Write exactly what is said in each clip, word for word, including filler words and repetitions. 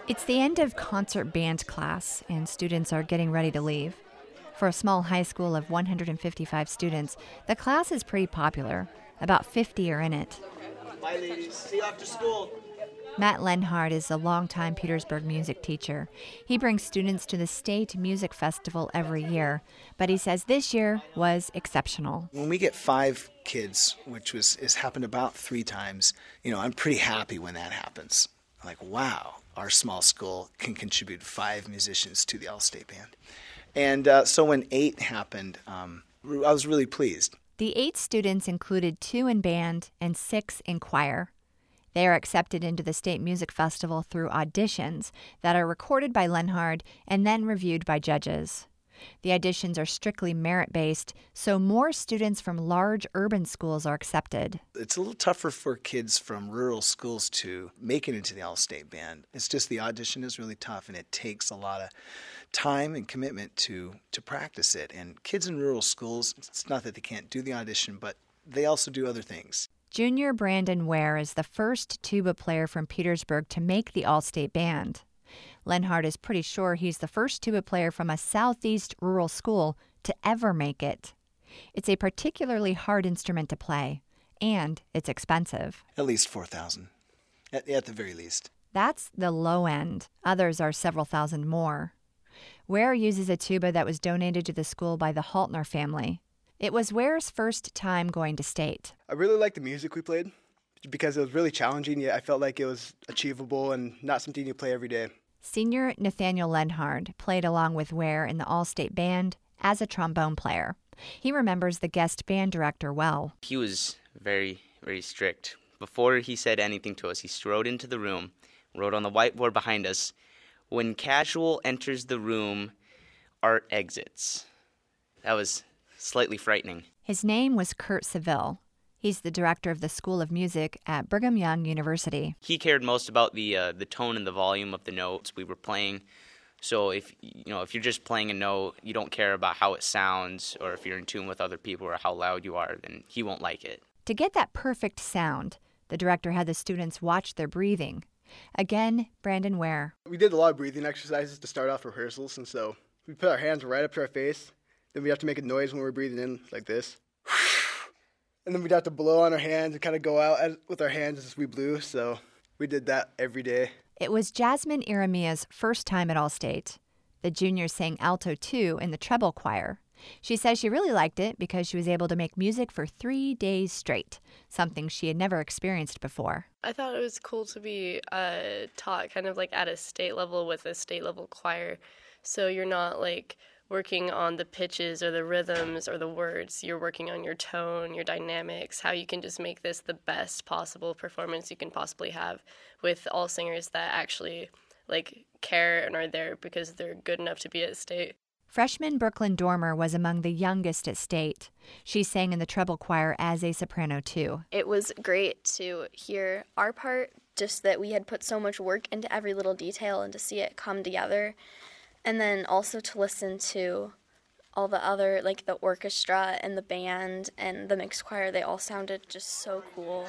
It's the end of concert band class, and students are getting ready to leave. For a small high school of one hundred fifty-five students, the class is pretty popular. About fifty are in it. Bye, ladies. See you after school. Matt Lenhard is a longtime Petersburg music teacher. He brings students to the State Music Festival every year, but he says this year was exceptional. When we get five kids, which was has happened about three times, you know, I'm pretty happy when that happens. Like, wow, our small school can contribute five musicians to the All-State Band. And uh, so when eight happened, um, I was really pleased. The eight students included two in band and six in choir. They are accepted into the State Music Festival through auditions that are recorded by Lenhard and then reviewed by judges. The auditions are strictly merit-based, so more students from large urban schools are accepted. It's a little tougher for kids from rural schools to make it into the All-State Band. It's just the audition is really tough, and it takes a lot of time and commitment to, to practice it. And kids in rural schools, it's not that they can't do the audition, but they also do other things. Junior Brandon Ware is the first tuba player from Petersburg to make the All-State Band. Lenhard is pretty sure he's the first tuba player from a southeast rural school to ever make it. It's a particularly hard instrument to play, and it's expensive. At least four thousand dollars, at, at the very least. That's the low end. Others are several thousand more. Ware uses a tuba that was donated to the school by the Haltner family. It was Ware's first time going to state. I really liked the music we played because it was really challenging, yet I felt like it was achievable and not something you play every day. Senior Nathaniel Lenhard played along with Ware in the All-State Band as a trombone player. He remembers the guest band director well. He was very, very strict. Before he said anything to us, he strode into the room, wrote on the whiteboard behind us, "When casual enters the room, art exits." That was slightly frightening. His name was Kurt Seville. He's the director of the School of Music at Brigham Young University. He cared most about the uh, the tone and the volume of the notes we were playing. So if you know if you're just playing a note, you don't care about how it sounds, or if you're in tune with other people or how loud you are, then he won't like it. To get that perfect sound, the director had the students watch their breathing. Again, Brandon Ware. We did a lot of breathing exercises to start off rehearsals, and so we put our hands right up to our face. Then we have to make a noise when we're breathing in, like this. And then we'd have to blow on our hands and kind of go out as, with our hands as we blew. So we did that every day. It was Jasmine Iramia's first time at All-State. The juniors sang alto two in the treble choir. She says she really liked it because she was able to make music for three days straight, something she had never experienced before. I thought it was cool to be uh, taught kind of like at a state level with a state level choir. So you're not like working on the pitches or the rhythms or the words. You're working on your tone, your dynamics, how you can just make this the best possible performance you can possibly have with all singers that actually like care and are there because they're good enough to be at state. Freshman Brooklyn Dormer was among the youngest at state. She sang in the treble choir as a soprano too. It was great to hear our part, just that we had put so much work into every little detail and to see it come together. And then also to listen to all the other, like the orchestra and the band and the mixed choir, they all sounded just so cool.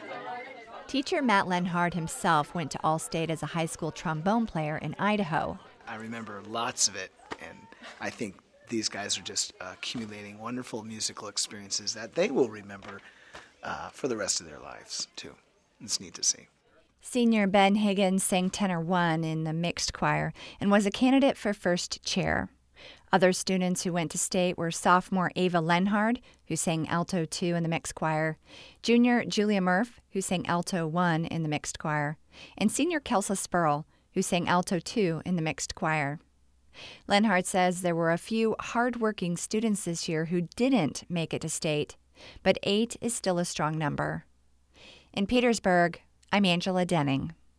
Teacher Matt Lenhard himself went to All-State as a high school trombone player in Idaho. I remember lots of it, and I think these guys are just uh, accumulating wonderful musical experiences that they will remember uh, for the rest of their lives, too. It's neat to see. Senior Ben Higgins sang tenor one in the mixed choir and was a candidate for first chair. Other students who went to state were sophomore Ava Lenhard, who sang alto two in the mixed choir, junior Julia Murph, who sang alto one in the mixed choir, and senior Kelsa Spurl, who sang alto two in the mixed choir. Lenhard says there were a few hard-working students this year who didn't make it to state, but eight is still a strong number. In Petersburg, I'm Angela Denning.